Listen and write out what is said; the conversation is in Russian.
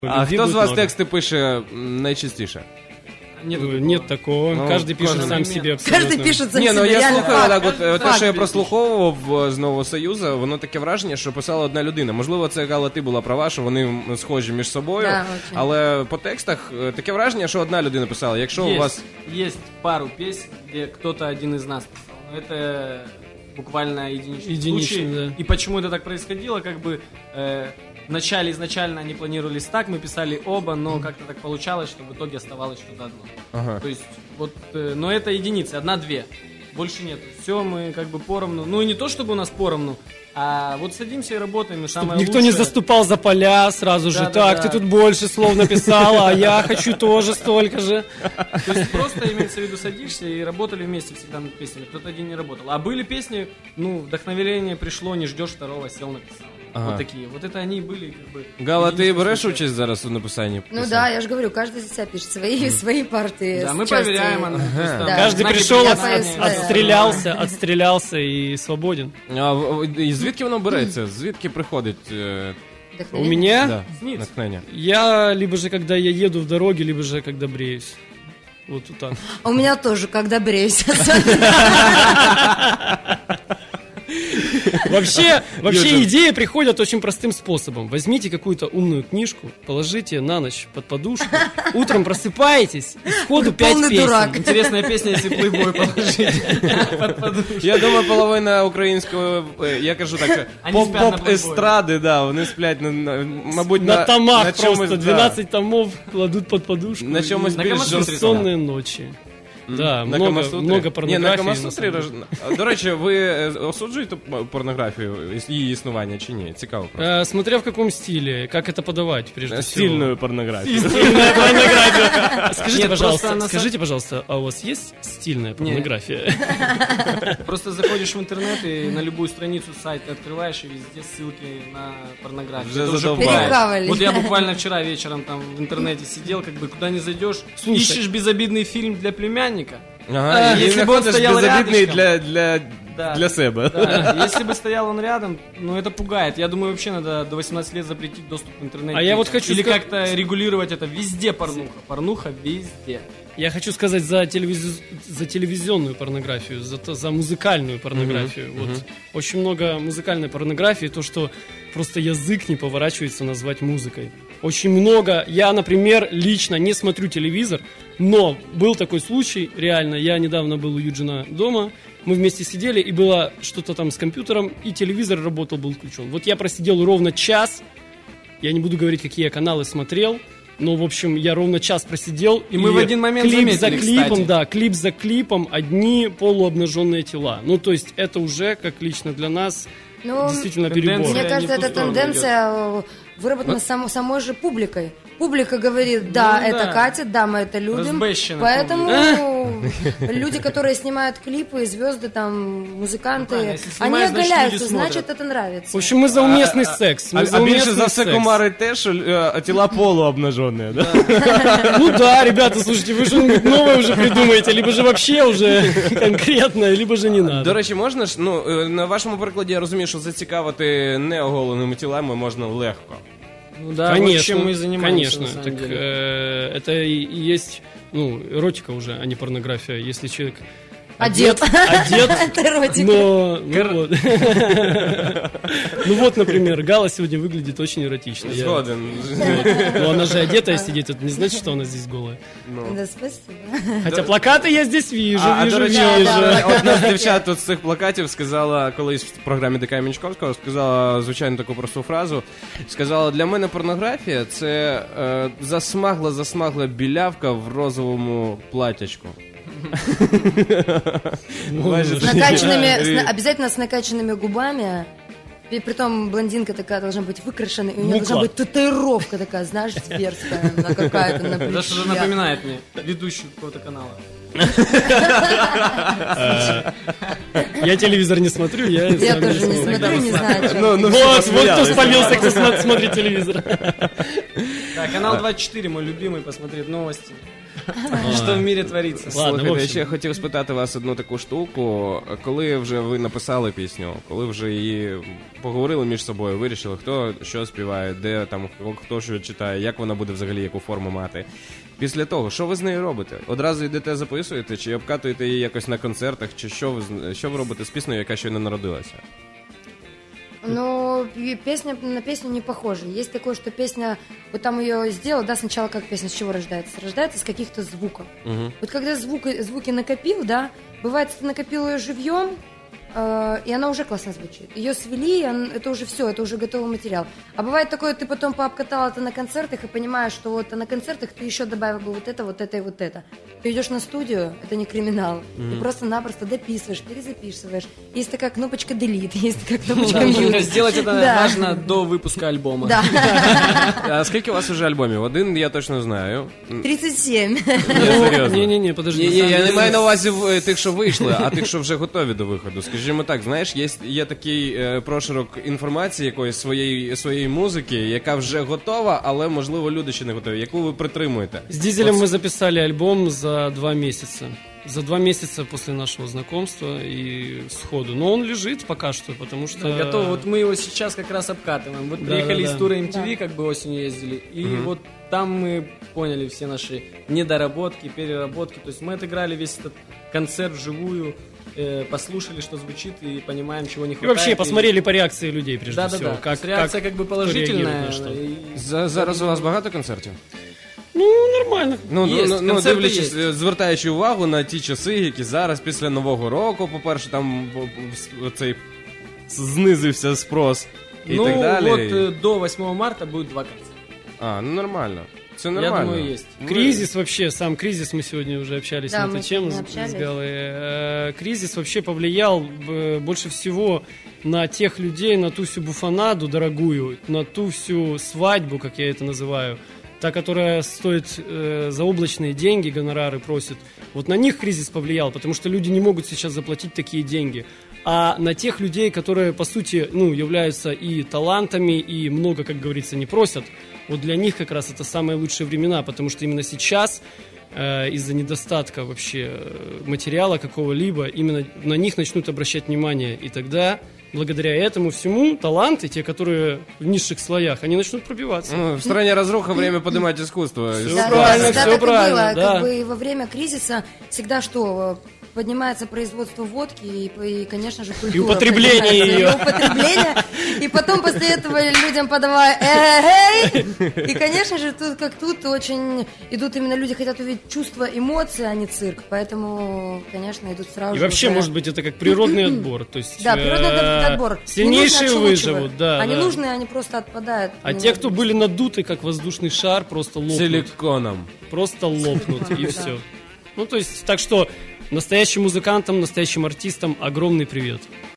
А хто з вас тексти пише найчастіше? Нет такого. Ну, каждый пишет сам себе абсолютно. Каждый пишет сам себе. Ну я слухаю, так от те, що я прослуховував з Нового Союзу, воно таке враження, що писала одна людина. Можливо, це, Гала, ти була права, що вони схожі між собою, да, але по текстах таке враження, що одна людина писала. Якщо у вас... Есть пару песен, где кто-то один из нас писал. Но это буквально единичный случай. Да. И почему это так происходило, как бы... Вначале изначально они планировались так, мы писали оба, но как-то так получалось, что в итоге оставалось что-то одно. Ага. То есть, вот, но это единицы, одна-две, больше нет. Все мы как бы поровну, ну и не то чтобы у нас поровну, а вот садимся и работаем, и самое никто лучшее... не заступал за поля сразу же, ты тут больше слов написала, а я хочу тоже столько же. То есть просто имеется в виду садишься и работали вместе всегда над песнями, кто-то один не работал. А были песни, ну, вдохновение пришло, не ждешь второго, сел, написал. Ага. Вот такие. Вот это они были как бы... Гала, ты берешь участь зараз в написании? Ну да, я же говорю, каждый за себя пишет свои партии. Да, мы проверяем. Да. Каждый пришел, отстрелялся и свободен. И звідки воно береться? Звідки приходить? У меня? Да, натхнення. Я либо же, когда я еду в дороге, либо же, когда бреюсь. Вот так. А у меня тоже, когда бреюсь. Вообще идеи приходят очень простым способом. Возьмите какую-то умную книжку, положите на ночь под подушку, утром просыпаетесь, и сходу 5 песен. Дурак. Интересная песня, если плейбой положить под подушку. Я думаю, половина українського, я кажу так, поп-естради, да, вони сплять, мабуть, на томах просто, 12 томов кладут под подушку. На чомусь більш бессонные ночи. Да, много порнографії. Ні, на Камасутрі. До речі, ви осуджуєте порнографію, її існування чи ні? Цікаво просто. Смотря в каком стиле, как это подавать, прежде всего. Стильную порнографию. Стильная порнография. Скажите, пожалуйста, а у вас есть стильная порнография? Просто заходишь в интернет и на любую страницу сайта открываешь, и везде ссылки на порнографию. Это уже пугает. Вот я буквально вчера вечером там в интернете сидел, как бы куда ни зайдешь, ищешь безобидный фильм для племянника. Ага, если бы он стоял безобидный для себя. Да, если бы стоял он рядом, ну это пугает. Я думаю, вообще надо до 18 лет запретить доступ к интернету. А я вот хочу или как-то регулировать это. Везде порнуха. Порнуха везде. Я хочу сказать за телевизионную порнографию, за музыкальную порнографию. Вот очень много музыкальной порнографии, то, что просто язык не поворачивается назвать музыкой. Очень много. Я, например, лично не смотрю телевизор, но был такой случай, реально, я недавно был у Юджина дома, мы вместе сидели, и было что-то там с компьютером, и телевизор работал, был включен. Вот я просидел ровно час, я не буду говорить, какие я каналы смотрел, но, в общем, я ровно час просидел. И мы в один момент клип заметили, за клипом, кстати. да, клип за клипом, одни полуобнаженные тела. Ну, то есть, это уже, как лично для нас, действительно перебор. Мне кажется, эта тенденция выработана самой же публикой. Публика говорит, да, это катит, да, мы это любим. Поэтому люди, которые снимают клипы, звезды, там, музыканты, они оголяются, значит, это нравится. В общем, мы за уместный секс. А більше за все кумарить те, що тіла полуобнаженные, да? Ну да, ребята, слушайте, вы что-нибудь новое уже придумаете, либо же вообще уже конкретно, либо же не надо. До речі, можна ж, ну, на вашому прикладі я розумію, що зацікавити неоголеними тілами можна легко. Ну да, конечно, вот чем мы и занимаемся, конечно. Так, это и есть, ну, эротика уже, а не порнография. Если человек одет, это эротика. Ну вот, например, Гала сегодня выглядит очень эротично. Згоден. Но она же одетая сидит, это не значит, что она здесь голая. Да, спасибо. Хотя плакаты я здесь вижу. Одна з дівчат тут з цих плакатів сказала колись в програмі ДК Мінчковського, сказала, звичайно, таку просту фразу. Сказала, для мене порнографія – це засмагла білявка в розовому платячку. Обязательно с накачанными губами. Притом блондинка такая должна быть выкрашена, и у нее должна быть татуировка такая, знаешь, зверская, какая-то на плече. Да, что же напоминает мне ведущую какого-то канала. Я телевизор не смотрю, я тоже не смотрю, не знаю. Вот кто спалился, кто смотрит телевизор. Да, канал 24, мой любимый, посмотреть новости. Що в мірі твориться. Слухайте, я ще хотів спитати вас одну таку штуку. Коли вже ви написали пісню, коли вже її поговорили між собою, вирішили, хто що співає, де там, хто що читає, як вона буде взагалі, яку форму мати. Після того, що ви з нею робите? Одразу йдете, записуєте, чи обкатуєте її якось на концертах, чи що ви робите з піснею, яка ще не народилася? Ну, песня на песню не похожа. Есть такое, что песня, вот там ее сделал, да, сначала как песня с чего рождается? Рождается с каких-то звуков. Вот когда звуки накопил, да, бывает, ты накопил ее живьем, и она уже классно звучит. Ее свели, это уже все, это уже готовый материал. А бывает такое, ты потом пообкатал это на концертах и понимаешь, что вот на концертах ты еще добавил бы вот это и вот это. Ты идешь на студию, это не криминал. Ты просто-напросто дописываешь, перезаписываешь. Есть такая кнопочка delete, есть такая кнопочка mute. Сделать это важно до выпуска альбома. Да. А скільки у вас уже альбомів? Один я точно знаю. 37. Ні, подожди. Я не маю на увазі тих, що вийшли, а тих, що вже готові до виходу. Скажімо так, знаєш, є такий проширок інформації якоїсь своєї музики, яка вже готова, але, можливо, люди ще не готові. Яку ви притримуєте? С Дизелем мы записали альбом за 2 месяца. За 2 месяца после нашего знакомства и сходу. Но он лежит пока что, потому что... Да, готов. Вот мы его сейчас как раз обкатываем. Вот приехали из тура MTV, как бы осенью ездили, и вот там мы поняли все наши недоработки, переработки. То есть мы отыграли весь этот концерт вживую, послушали, что звучит, и понимаем, чего не хватает. И вообще посмотрели по реакции людей, прежде всего. Да. Реакция как бы положительная. Зараз у вас багато концертів? Ну, нормально. Ну, дивлячись, звертаючи увагу на ті часи, які зараз, після Нового року, по-перше, там цей знизився спрос і так далі. Ну, вот до 8 марта будет 2 концерта. Ну нормально. Все нормально. Я думаю, есть. Кризис вообще, сам кризис, мы сегодня уже общались на эту тему с Галой. Кризис вообще повлиял больше всего на тех людей, на ту всю буфанаду дорогую, на ту всю свадьбу, как я это называю, та, которая стоит заоблачные деньги, гонорары просит. Вот на них кризис повлиял, потому что люди не могут сейчас заплатить такие деньги. А на тех людей, которые, по сути, являются и талантами, и много, как говорится, не просят, вот для них как раз это самые лучшие времена, потому что именно сейчас, из-за недостатка вообще материала какого-либо, именно на них начнут обращать внимание. И тогда, благодаря этому всему, таланты, те, которые в низших слоях, они начнут пробиваться. В стране разруха время поднимать искусство. Все правильно, все правильно. Да. Как бы во время кризиса всегда что... Поднимается производство водки и, конечно же, культура. И употребление ее. И потом после этого людям подавая эй. И, конечно же, тут очень идут именно люди хотят увидеть чувства, эмоции, а не цирк. Поэтому, конечно, идут сразу. И вообще, может быть, это как природный отбор. То есть, да, природный отбор. Сильнейшие выживут, да. А ненужные, они просто отпадают. А те, кто были надуты, как воздушный шар, просто лопнут. Силиконом. Просто лопнут, и все. Ну, то есть, так что... Настоящим музыкантам, настоящим артистам огромный привет.